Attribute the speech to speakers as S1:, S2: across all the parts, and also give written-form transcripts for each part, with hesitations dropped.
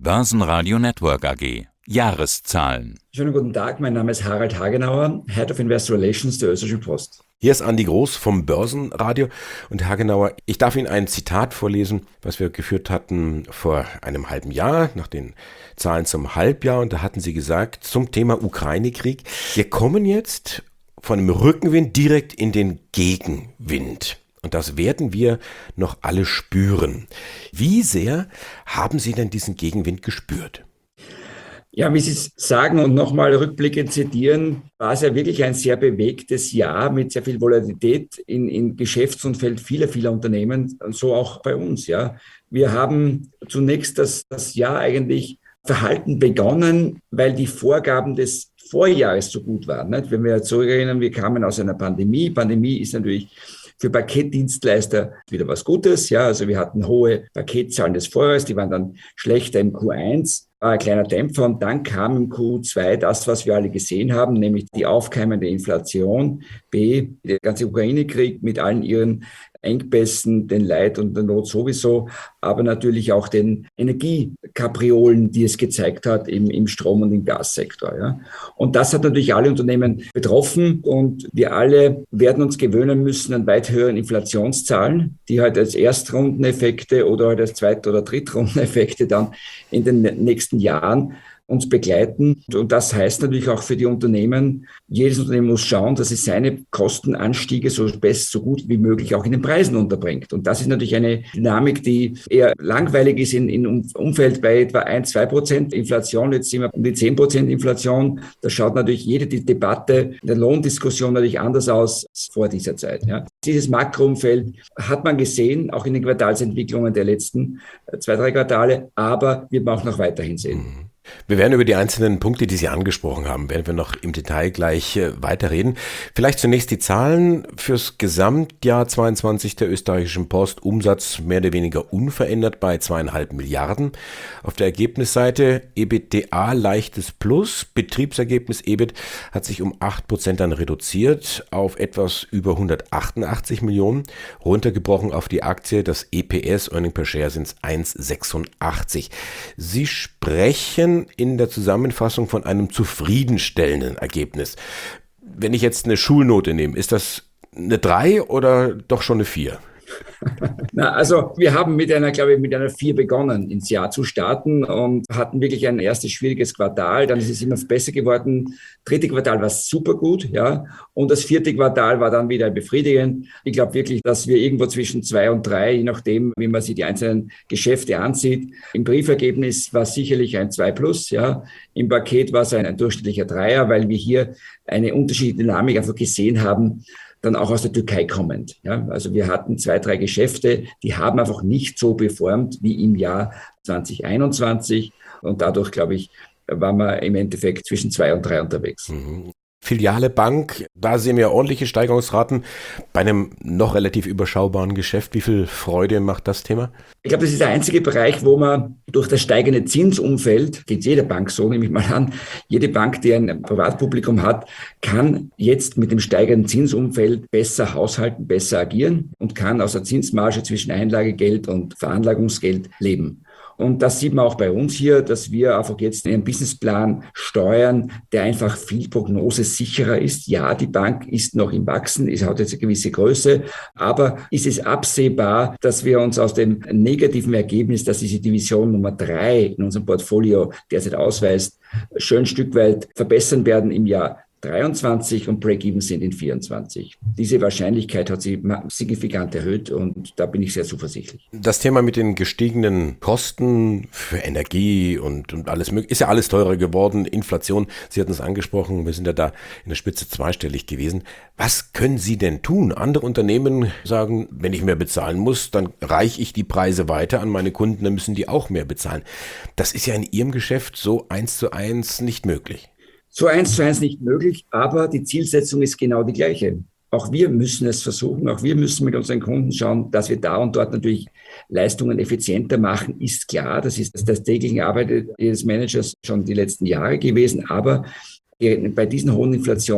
S1: Börsenradio Network AG. Jahreszahlen.
S2: Schönen guten Tag, mein Name ist Harald Hagenauer, Head of Investor Relations der Österreichischen Post.
S3: Hier ist Andi Groß vom Börsenradio und Herr Hagenauer, ich darf Ihnen ein Zitat vorlesen, was wir geführt hatten vor einem halben Jahr, nach den Zahlen zum Halbjahr, und da hatten Sie gesagt zum Thema Ukraine-Krieg, wir kommen jetzt von dem Rückenwind direkt in den Gegenwind. Und das werden wir noch alle spüren. Wie sehr haben Sie denn diesen Gegenwind gespürt?
S2: Ja, wie Sie sagen und nochmal rückblickend zitieren, war es ja wirklich ein sehr bewegtes Jahr mit sehr viel Volatilität in Geschäftsumfeld vieler Unternehmen, und so auch bei uns. Ja, wir haben zunächst das Jahr eigentlich verhalten begonnen, weil die Vorgaben des Vorjahres so gut waren. Nicht? Wenn wir zurückerinnern, wir kamen aus einer Pandemie. Pandemie ist natürlich für Paketdienstleister wieder was Gutes. Ja, also wir hatten hohe Paketzahlen des Vorjahres, die waren dann schlechter im Q1. War ein kleiner Dämpfer, und dann kam im Q2 das, was wir alle gesehen haben, nämlich die aufkeimende Inflation, der ganze Ukraine-Krieg mit allen ihren Engpässen, den Leid und der Not sowieso, aber natürlich auch den Energiekapriolen, die es gezeigt hat im Strom- und im Gassektor. Ja. Und das hat natürlich alle Unternehmen betroffen, und wir alle werden uns gewöhnen müssen an weit höheren Inflationszahlen, die halt als Erstrundeneffekte oder halt als Zweit- oder Drittrundeneffekte dann in den nächsten Jahren uns begleiten. Und das heißt natürlich auch für die Unternehmen, jedes Unternehmen muss schauen, dass es seine Kostenanstiege so gut wie möglich auch in den Preisen unterbringt. Und das ist natürlich eine Dynamik, die eher langweilig ist in Umfeld bei etwa 1-2% Inflation. Jetzt sind wir um die 10% Inflation. Da schaut natürlich jede Debatte der Lohndiskussion natürlich anders aus als vor dieser Zeit. Ja. Dieses Makroumfeld hat man gesehen, auch in den Quartalsentwicklungen der letzten 2-3 Quartale, aber wird man auch noch weiterhin sehen.
S3: Wir werden über die einzelnen Punkte, die Sie angesprochen haben, werden wir noch im Detail gleich weiterreden. Vielleicht zunächst die Zahlen fürs Gesamtjahr 22 der Österreichischen Post. Umsatz mehr oder weniger unverändert bei 2,5 Milliarden. Auf der Ergebnisseite EBITDA leichtes Plus. Betriebsergebnis EBIT hat sich um 8% dann reduziert auf etwas über 188 Millionen. Runtergebrochen auf die Aktie, das EPS, Earning per Share, sind es 1,86. Sie sprechen in der Zusammenfassung von einem zufriedenstellenden Ergebnis. Wenn ich jetzt eine Schulnote nehme, ist das eine 3 oder doch schon eine 4?
S2: Na, also wir haben mit einer 4 begonnen, ins Jahr zu starten, und hatten wirklich ein erstes schwieriges Quartal. Dann ist es immer besser geworden. Dritte Quartal war super gut, ja. Und das vierte Quartal war dann wieder befriedigend. Ich glaube wirklich, dass wir irgendwo zwischen 2 und 3, je nachdem, wie man sich die einzelnen Geschäfte ansieht. Im Briefergebnis war es sicherlich ein 2+, ja. Im Paket war es ein durchschnittlicher 3er, weil wir hier eine unterschiedliche Dynamik einfach gesehen haben, dann auch aus der Türkei kommend. Ja, also wir hatten 2-3 Geschäfte, die haben einfach nicht so performt wie im Jahr 2021, und dadurch, glaube ich, waren wir im Endeffekt zwischen 2 und 3 unterwegs.
S3: Filiale Bank, da sehen wir ordentliche Steigerungsraten bei einem noch relativ überschaubaren Geschäft. Wie viel Freude macht das Thema?
S2: Ich glaube, das ist der einzige Bereich, wo man durch das steigende Zinsumfeld, geht jeder Bank so, nehme ich mal an, jede Bank, die ein Privatpublikum hat, kann jetzt mit dem steigenden Zinsumfeld besser haushalten, besser agieren und kann aus der Zinsmarge zwischen Einlagegeld und Veranlagungsgeld leben. Und das sieht man auch bei uns hier, dass wir einfach jetzt einen Businessplan steuern, der einfach viel prognosesicherer ist. Ja, die Bank ist noch im Wachsen, hat jetzt eine gewisse Größe, aber ist es absehbar, dass wir uns aus dem negativen Ergebnis, dass diese Division Nummer 3 in unserem Portfolio derzeit ausweist, schön ein Stück weit verbessern werden im Jahr 23 und Break-Even sind in 24. Diese Wahrscheinlichkeit hat sich signifikant erhöht, und da bin ich sehr zuversichtlich.
S3: Das Thema mit den gestiegenen Kosten für Energie und alles mögliche, ist ja alles teurer geworden. Inflation, Sie hatten es angesprochen, wir sind ja da in der Spitze zweistellig gewesen. Was können Sie denn tun? Andere Unternehmen sagen, wenn ich mehr bezahlen muss, dann reiche ich die Preise weiter an meine Kunden, dann müssen die auch mehr bezahlen. Das ist ja in Ihrem Geschäft so 1:1 nicht möglich.
S2: So 1:1 nicht möglich, aber die Zielsetzung ist genau die gleiche. Auch wir müssen es versuchen, auch wir müssen mit unseren Kunden schauen, dass wir da und dort natürlich Leistungen effizienter machen, ist klar. Das ist das tägliche Arbeit des Managers schon die letzten Jahre gewesen, aber bei diesen hohen Inflationen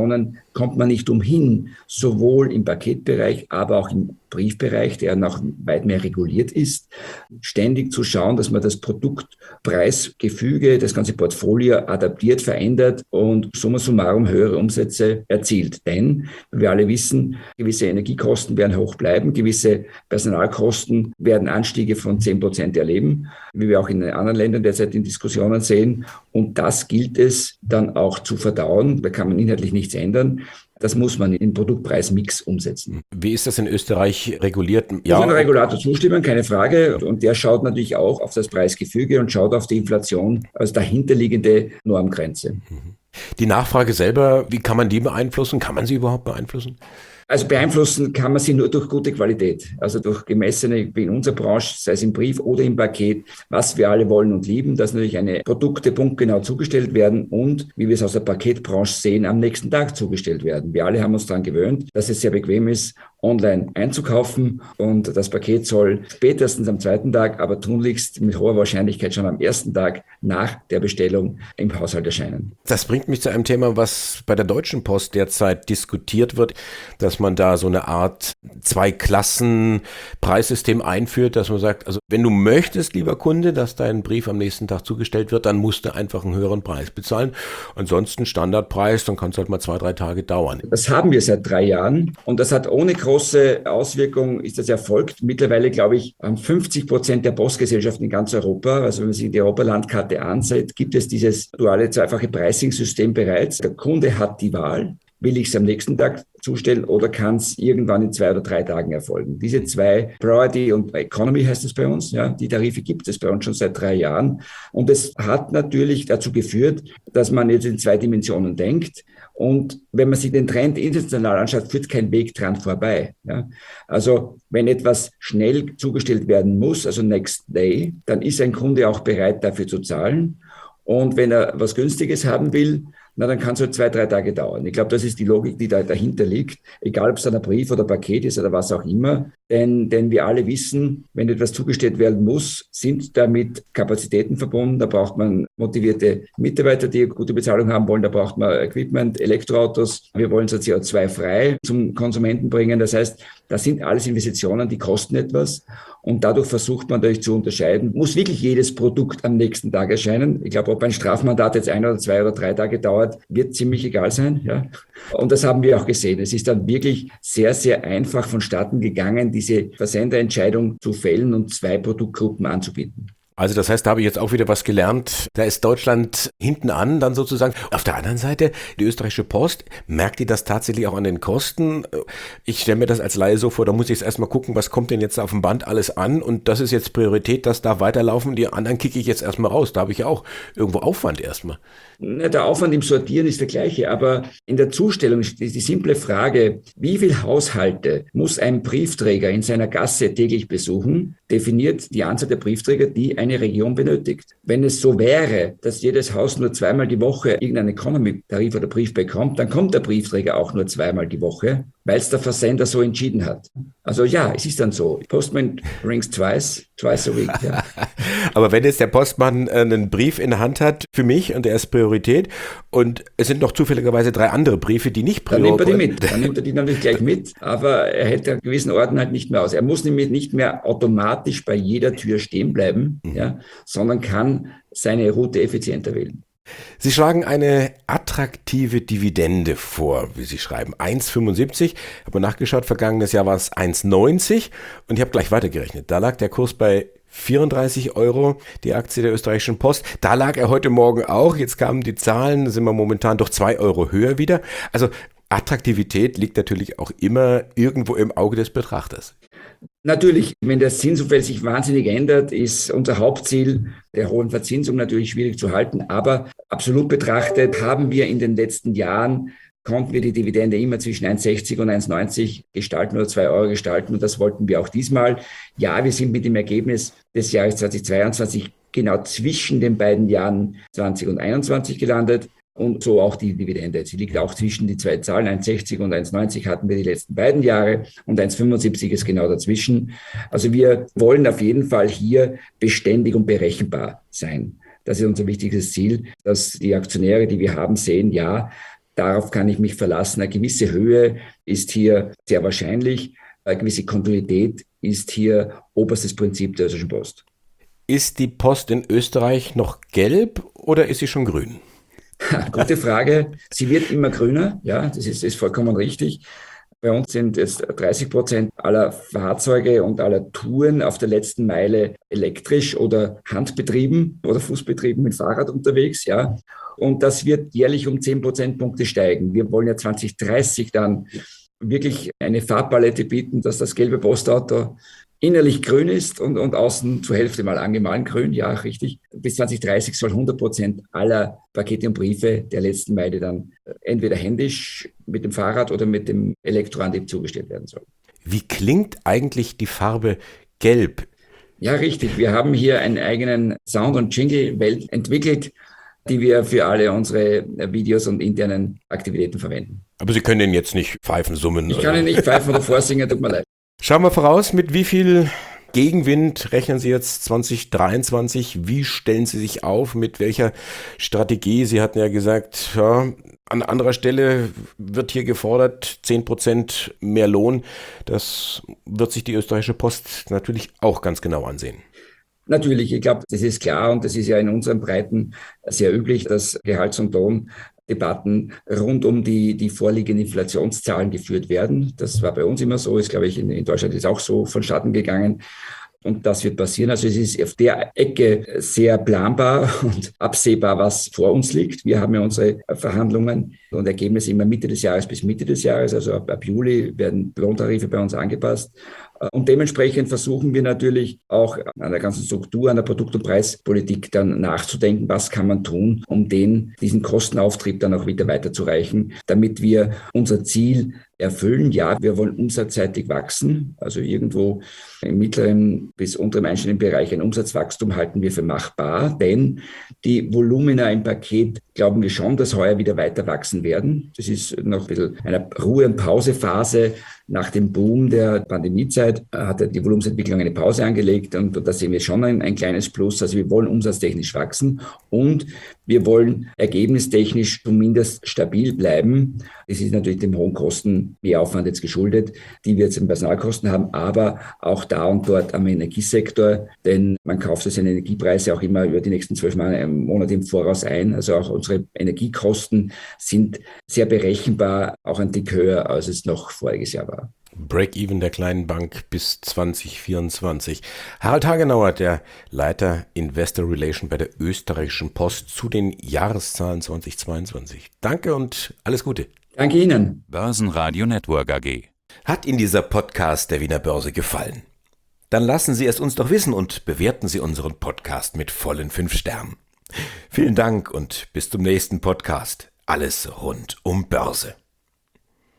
S2: kommt man nicht umhin, sowohl im Paketbereich, aber auch im Briefbereich, der noch weit mehr reguliert ist, ständig zu schauen, dass man das Produktpreisgefüge, das ganze Portfolio adaptiert, verändert und summa summarum höhere Umsätze erzielt. Denn wir alle wissen, gewisse Energiekosten werden hoch bleiben, gewisse Personalkosten werden Anstiege von 10% erleben, wie wir auch in anderen Ländern derzeit in Diskussionen sehen. Und das gilt es dann auch zu verdauen. Da kann man inhaltlich nichts ändern. Das muss man in den Produktpreismix umsetzen.
S3: Wie ist das in Österreich reguliert?
S2: Ja, muss ein Regulator zustimmen, keine Frage. Und der schaut natürlich auch auf das Preisgefüge und schaut auf die Inflation als dahinterliegende Normgrenze.
S3: Die Nachfrage selber, wie kann man die beeinflussen? Kann man sie überhaupt beeinflussen?
S2: Also beeinflussen kann man sie nur durch gute Qualität, also durch gemessene, wie in unserer Branche, sei es im Brief oder im Paket, was wir alle wollen und lieben, dass natürlich eine Produkte punktgenau zugestellt werden und, wie wir es aus der Paketbranche sehen, am nächsten Tag zugestellt werden. Wir alle haben uns daran gewöhnt, dass es sehr bequem ist, online einzukaufen und das Paket soll spätestens am zweiten Tag, aber tunlichst mit hoher Wahrscheinlichkeit schon am ersten Tag nach der Bestellung im Haushalt erscheinen.
S3: Das bringt mich zu einem Thema, was bei der Deutschen Post derzeit diskutiert wird, dass man da so eine Art Zwei-Klassen-Preissystem einführt, dass man sagt, also wenn du möchtest, lieber Kunde, dass dein Brief am nächsten Tag zugestellt wird, dann musst du einfach einen höheren Preis bezahlen. Ansonsten Standardpreis, dann kann es halt mal 2-3 Tage dauern.
S2: Das haben wir seit 3 Jahren und das hat ohne große Auswirkung, ist das erfolgt. Mittlerweile, glaube ich, haben 50% der Postgesellschaften in ganz Europa, also wenn man sich die Europalandkarte ansieht, gibt es dieses duale zweifache Pricing-System bereits. Der Kunde hat die Wahl. Will ich es am nächsten Tag zustellen oder kann es irgendwann in 2 oder 3 Tagen erfolgen? Diese 2, Priority und Economy heißt es bei uns, ja, die Tarife gibt es bei uns schon seit 3 Jahren. Und es hat natürlich dazu geführt, dass man jetzt in 2 Dimensionen denkt. Und wenn man sich den Trend international anschaut, führt kein Weg dran vorbei. Ja. Also wenn etwas schnell zugestellt werden muss, also next day, dann ist ein Kunde auch bereit, dafür zu zahlen. Und wenn er was Günstiges haben will, na, dann kann es halt 2-3 Tage dauern. Ich glaube, das ist die Logik, die da dahinter liegt, egal ob es ein Brief oder Paket ist oder was auch immer. Denn wir alle wissen, wenn etwas zugestellt werden muss, sind damit Kapazitäten verbunden. Da braucht man motivierte Mitarbeiter, die gute Bezahlung haben wollen. Da braucht man Equipment, Elektroautos. Wir wollen so CO2-frei zum Konsumenten bringen. Das heißt, das sind alles Investitionen, die kosten etwas. Und dadurch versucht man natürlich zu unterscheiden, muss wirklich jedes Produkt am nächsten Tag erscheinen. Ich glaube, ob ein Strafmandat jetzt 1 oder 2 oder 3 Tage dauert, wird ziemlich egal sein. Ja. Und das haben wir auch gesehen. Es ist dann wirklich sehr, sehr einfach vonstatten gegangen, diese Versenderentscheidung zu fällen und 2 Produktgruppen anzubieten.
S3: Also das heißt, da habe ich jetzt auch wieder was gelernt. Da ist Deutschland hinten an dann sozusagen. Auf der anderen Seite, die österreichische Post, merkt die das tatsächlich auch an den Kosten? Ich stelle mir das als Laie so vor, da muss ich jetzt erstmal gucken, was kommt denn jetzt auf dem Band alles an und das ist jetzt Priorität, das darf weiterlaufen, die anderen kicke ich jetzt erstmal raus. Da habe ich ja auch irgendwo Aufwand erstmal.
S2: Der Aufwand im Sortieren ist der gleiche, aber in der Zustellung ist die simple Frage, wie viele Haushalte muss ein Briefträger in seiner Gasse täglich besuchen, definiert die Anzahl der Briefträger, die eine Region benötigt. Wenn es so wäre, dass jedes Haus nur 2-mal die Woche irgendeinen Economy-Tarif oder Brief bekommt, dann kommt der Briefträger auch nur 2-mal die Woche, weil es der Versender so entschieden hat. Also ja, es ist dann so. Postman rings twice a week. Ja.
S3: Aber wenn jetzt der Postmann einen Brief in der Hand hat für mich und der ist Priorität und es sind noch zufälligerweise 3 andere Briefe, die nicht Priorität
S2: sind. Dann nimmt er die mit. Dann nimmt er die natürlich gleich mit, aber er hält an gewissen Orten halt nicht mehr aus. Er muss nämlich nicht mehr automatisch bei jeder Tür stehen bleiben, ja, sondern kann seine Route effizienter wählen.
S3: Sie schlagen eine attraktive Dividende vor, wie Sie schreiben. 1,75. Ich habe nachgeschaut, vergangenes Jahr war es 1,90 und ich habe gleich weitergerechnet. Da lag der Kurs bei 34 €, die Aktie der österreichischen Post. Da lag er heute Morgen auch. Jetzt kamen die Zahlen, sind wir momentan doch 2 € höher wieder. Also Attraktivität liegt natürlich auch immer irgendwo im Auge des Betrachters.
S2: Natürlich, wenn das Zinsumfeld sich wahnsinnig ändert, ist unser Hauptziel der hohen Verzinsung natürlich schwierig zu halten. Aber absolut betrachtet haben wir in den letzten Jahren, konnten wir die Dividende immer zwischen 1,60 und 1,90 gestalten oder 2 € gestalten. Und das wollten wir auch diesmal. Ja, wir sind mit dem Ergebnis des Jahres 2022 genau zwischen den beiden Jahren 20 und 21 gelandet. Und so auch die Dividende. Sie liegt auch zwischen die 2 Zahlen, 1,60 und 1,90 hatten wir die letzten beiden Jahre und 1,75 ist genau dazwischen. Also wir wollen auf jeden Fall hier beständig und berechenbar sein. Das ist unser wichtigstes Ziel, dass die Aktionäre, die wir haben, sehen, ja, darauf kann ich mich verlassen. Eine gewisse Höhe ist hier sehr wahrscheinlich. Eine gewisse Kontinuität ist hier oberstes Prinzip der Österreichischen Post.
S3: Ist die Post in Österreich noch gelb oder ist sie schon grün?
S2: Gute Frage. Sie wird immer grüner. Ja, das ist vollkommen richtig. Bei uns sind jetzt 30% aller Fahrzeuge und aller Touren auf der letzten Meile elektrisch oder handbetrieben oder fußbetrieben mit Fahrrad unterwegs. Ja. Und das wird jährlich um 10 Prozentpunkte steigen. Wir wollen ja 2030 dann wirklich eine Farbpalette bieten, dass das gelbe Postauto innerlich grün ist und außen zur Hälfte mal angemahlen grün. Ja, richtig. Bis 2030 soll 100% aller Pakete und Briefe der letzten Meile dann entweder händisch mit dem Fahrrad oder mit dem Elektroantrieb zugestellt werden sollen.
S3: Wie klingt eigentlich die Farbe gelb?
S2: Ja, richtig. Wir haben hier einen eigenen Sound- und Jingle-Welt entwickelt, die wir für alle unsere Videos und internen Aktivitäten verwenden.
S3: Aber Sie können den jetzt nicht pfeifen, summen.
S2: Ich kann ihn nicht pfeifen oder vorsingen, tut mir leid.
S3: Schauen wir voraus, mit wie viel Gegenwind rechnen Sie jetzt 2023? Wie stellen Sie sich auf? Mit welcher Strategie? Sie hatten ja gesagt, ja, an anderer Stelle wird hier gefordert 10% mehr Lohn. Das wird sich die Österreichische Post natürlich auch ganz genau ansehen.
S2: Natürlich, ich glaube, das ist klar und das ist ja in unseren Breiten sehr üblich, dass Gehalts- und Lohndebatten rund um die vorliegenden Inflationszahlen geführt werden. Das war bei uns immer so, ist, glaube ich, in Deutschland ist auch so vonstatten gegangen. Und das wird passieren. Also es ist auf der Ecke sehr planbar und absehbar, was vor uns liegt. Wir haben ja unsere Verhandlungen und Ergebnisse immer Mitte des Jahres bis Mitte des Jahres. Also ab Juli werden Lohntarife bei uns angepasst. Und dementsprechend versuchen wir natürlich auch an der ganzen Struktur, an der Produkt- und Preispolitik dann nachzudenken, was kann man tun, um diesen Kostenauftrieb dann auch wieder weiterzureichen, damit wir unser Ziel erfüllen. Ja, wir wollen umsatzseitig wachsen, also irgendwo im mittleren bis unteren einstelligen Bereich ein Umsatzwachstum halten wir für machbar, denn die Volumina im Paket glauben wir schon, dass heuer wieder weiter wachsen werden. Das ist noch ein bisschen eine Ruhe- und Pausephase. Nach dem Boom der Pandemiezeit hat die Volumensentwicklung eine Pause angelegt und da sehen wir schon ein kleines Plus. Also wir wollen umsatztechnisch wachsen und wir wollen ergebnistechnisch zumindest stabil bleiben. Das ist natürlich dem hohen Kostenmehraufwand jetzt geschuldet, die wir jetzt in Personalkosten haben, aber auch da und dort am Energiesektor, denn man kauft seine Energiepreise auch immer über die nächsten 12 Monate im Voraus ein. Also auch unsere Energiekosten sind sehr berechenbar, auch ein Tick höher, als es noch voriges Jahr war.
S3: Break-even der kleinen Bank bis 2024. Harald Hagenauer, der Leiter Investor Relation bei der Österreichischen Post zu den Jahreszahlen 2022. Danke und alles Gute.
S2: Danke Ihnen.
S1: Börsenradio Network AG.
S3: Hat Ihnen dieser Podcast der Wiener Börse gefallen? Dann lassen Sie es uns doch wissen und bewerten Sie unseren Podcast mit vollen 5 Sternen. Vielen Dank und bis zum nächsten Podcast. Alles rund um Börse.